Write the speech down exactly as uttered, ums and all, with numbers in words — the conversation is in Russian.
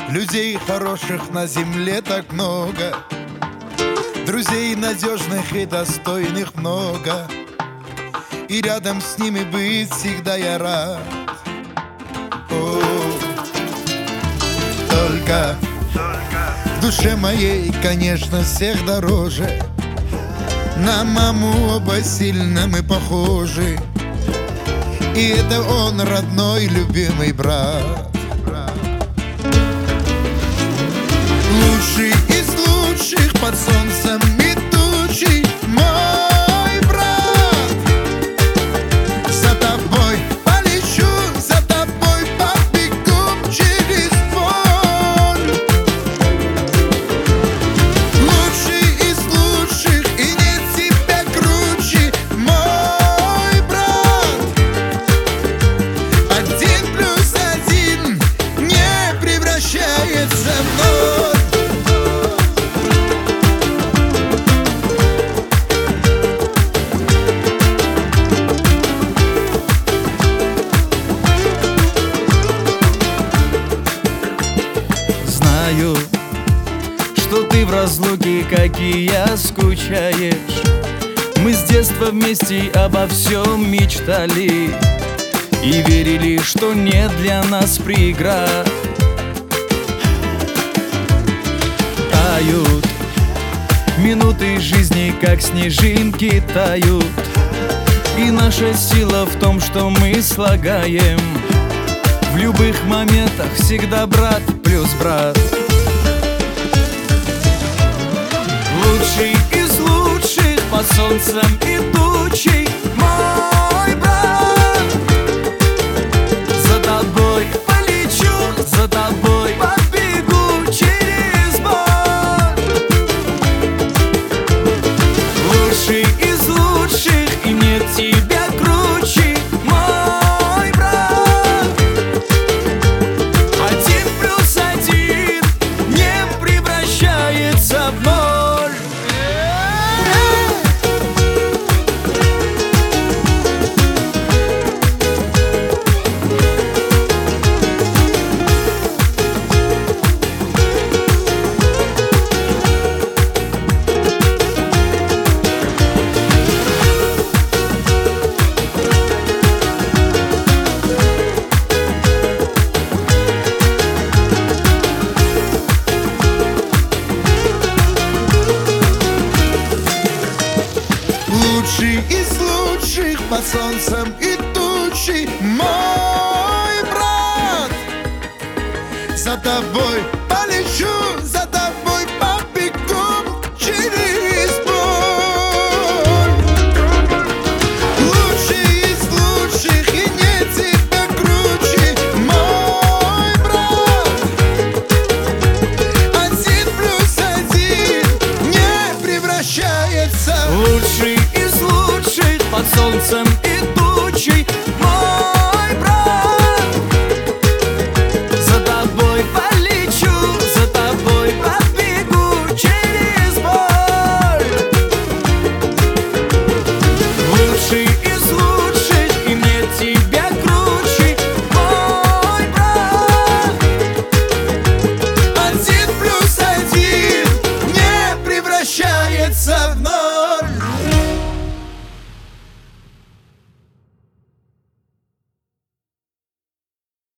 Людей хороших на земле так много, друзей надежных и достойных много, и рядом с ними быть всегда я рад. О, только в душе моей, конечно, всех дороже. На маму оба сильно мы похожи, и это он, родной, любимый брат. Лучший из лучших под солнцем и тучей мой брат. За тобой полечу, за тобой побегу через боль. Лучший из лучших, и нет тебя круче, мой брат. Один плюс один не превращается в ноль. Что ты в разлуке, как и я, скучаешь. Мы с детства вместе обо всем мечтали и верили, что нет для нас преград. Тают минуты жизни, как снежинки тают, и наша сила в том, что мы слагаем в любых моментах всегда брат плюс брат. Лучший из лучших под солнцем и тучей мой брат. За тобой полечу, за тобой побегу через боль. Лучший из лучших, и нет тебя круче, мой брат. Один плюс один не превращается в ноль. Лучший из лучших под солнцем и тучей мой брат. За тобой полечу, за